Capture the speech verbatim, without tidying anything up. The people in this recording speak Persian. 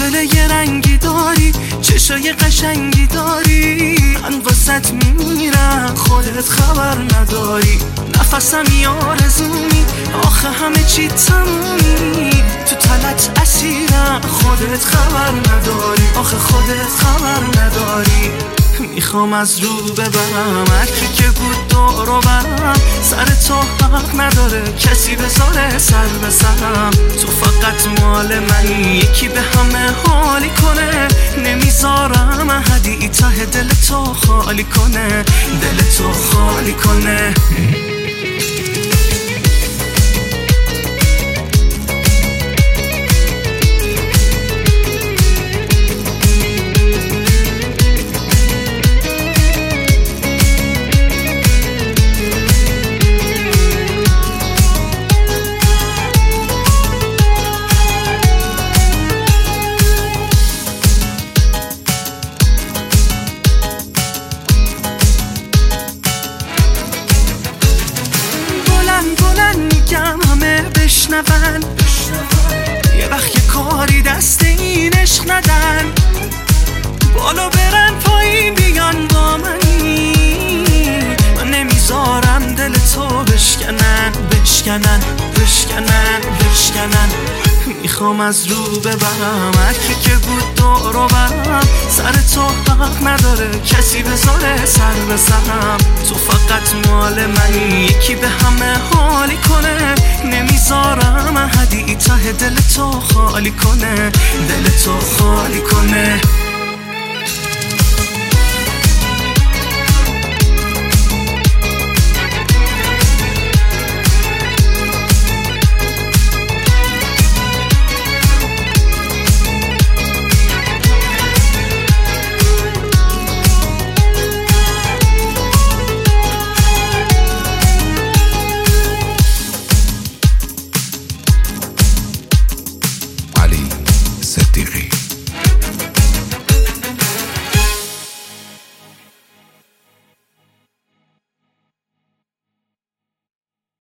دل یه رنگی داری، چشای قشنگی داری، من واسط میمیرم خودت خبر نداری. نفسم آرزومی، آخه همه چی تمومی، تو تنت اسیرم خودت خبر نداری، آخه خودت خبر نداری. میخوام از رو ببرم هر کی که بود دور و برم، سر تو حق نداره کسی بذاره سر به سرم. تو فقط مال منی، یکی به همه حالی کنه، نمیذارم احدی ته دل تو خالی کنه، دل تو خالی کنه. بلند میگم همه بشنون، یه وقت یه کاری دست این عشق ندن، بالا برن پایین بیان با منی، من نمیذارم دل تو بشکنن بشکنن بشکنن بشکنن. میخوام از رو ببرم هر کی که بود دور و برم، سر تو حق نداره کسی بذاره سر به سرم. تو فقط مال منی، یکی به همه حالی کنه، نمیذارم احدی ته دل تو خالی کنه، دل تو خالی کنه.